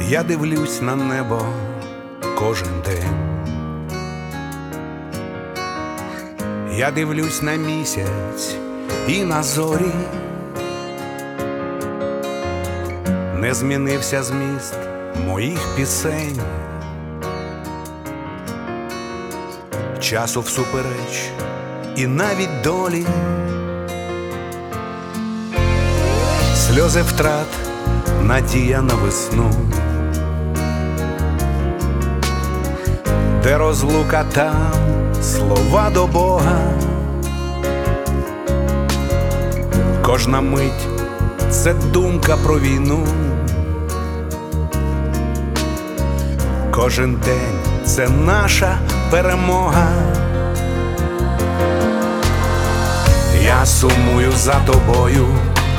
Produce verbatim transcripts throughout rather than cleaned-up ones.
Я дивлюсь на небо кожен день. Я дивлюсь на місяць і на зорі. Не змінився зміст моїх пісень. Часу всупереч і навіть долі. Сльози втрат, надія на весну. Де розлука, там слова до Бога. Кожна мить — це думка про війну. Кожен день — це наша перемога. Я сумую за тобою,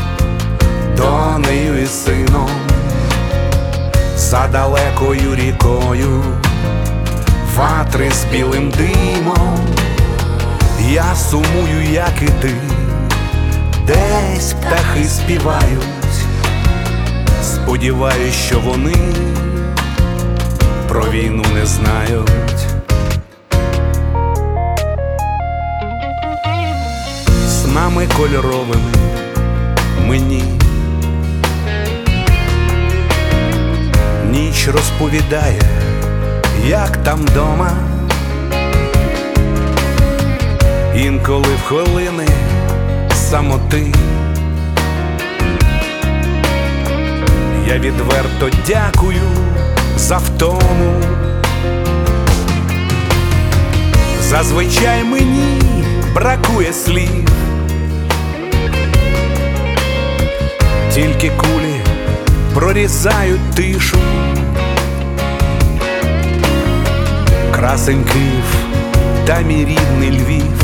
донею і сином, за далекою рікою, ватри з білим димом. Я сумую, як і ти, десь птахи співають. Сподіваюсь, що вони про війну не знають. Снами кольоровими мені ніч розповідає, як там дома. Інколи в хвилини самоти я відверто дякую за втому. Зазвичай мені бракує слів, тільки кулі прорізають тишу. Красень Київ та мій рідний Львів.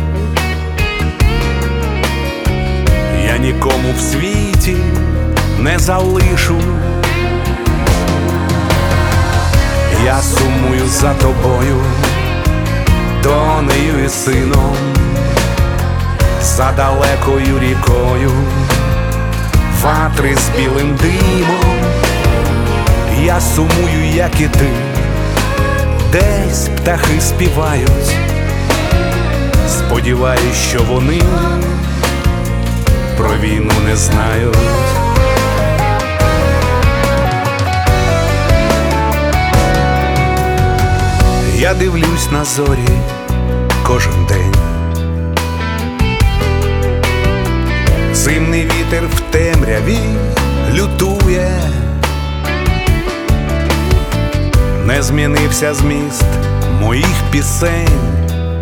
Я нікому в світі не залишу. Я сумую за тобою, донею і сином, за далекою рікою, ватри з білим димом. Я сумую, як і ти, десь птахи співають. Сподіваюсь, що вони про війну не знають. Я дивлюсь на зорі кожен день. Зимний вітер в темряві лютує. Не змінився зміст моїх пісень,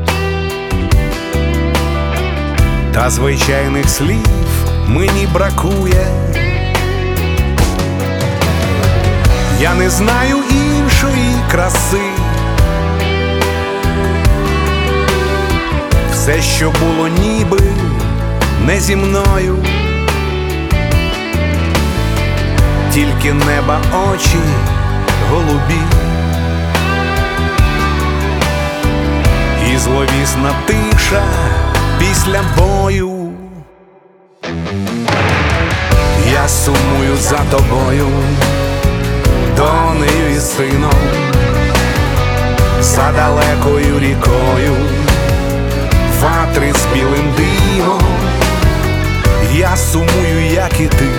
та звичайних слів мені бракує. Я не знаю іншої краси. Все, що було ніби не зі мною, тільки неба очі голубі і зловісна тиша після бою. Я сумую за тобою, донею і сином, за далекою рікою, ватри з білим димом. Я сумую, як і ти,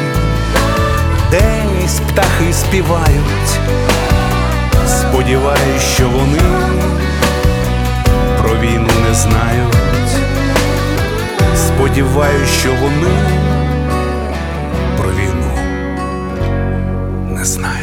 десь птахи співають. Сподіваюсь, що вони про війну не знають. Сподіваюсь, що вони про війну не знають.